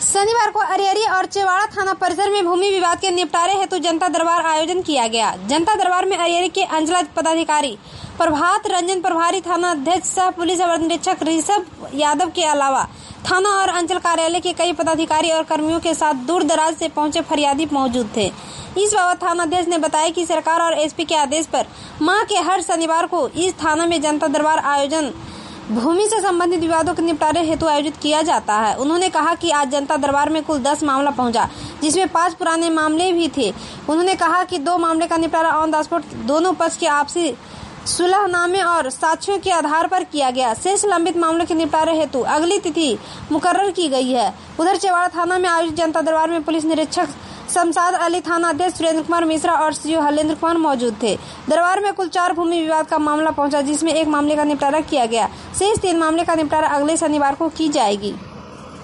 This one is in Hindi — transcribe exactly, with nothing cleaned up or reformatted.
शनिवार को अरियरी और चेवाड़ा थाना परिसर में भूमि विवाद के निपटारे हेतु जनता दरबार आयोजन किया गया। जनता दरबार में अरियरी के अंचल पदाधिकारी प्रभात रंजन प्रभारी, थाना अध्यक्ष सह पुलिस अवर निरीक्षक ऋषभ यादव के अलावा थाना और अंचल कार्यालय के कई पदाधिकारी और कर्मियों के साथ दूर दराज से पहुंचे फरियादी मौजूद थे। इस बाबत थाना अध्यक्ष ने बताया कि सरकार और एसपी के आदेश पर माह के हर शनिवार को इस थाना में जनता दरबार आयोजन भूमि से संबंधित विवादों के निपटारे हेतु आयोजित किया जाता है। उन्होंने कहा कि आज जनता दरबार में कुल दस मामला पहुंचा, जिसमें पांच पुराने मामले भी थे। उन्होंने कहा कि दो मामले का निपटारा ऑन द स्पॉट दोनों पक्ष के आपसी सुलहनामे और साक्ष्यों के आधार पर किया गया। शेष लंबित मामलों के निपटारे हेतु अगली तिथि मुकर्रर की गई है। उधर चेवाड़ा थाना में आयोजित जनता दरबार में पुलिस निरीक्षक शमशाद अली, थाना अध्यक्ष सुरेंद्र कुमार मिश्रा और सीओ हलेंद्र कुमार मौजूद थे। दरबार में कुल चार भूमि विवाद का मामला पहुंचा, जिसमें एक मामले का निपटारा किया गया। शेष तीन मामले का निपटारा अगले शनिवार को की जाएगी।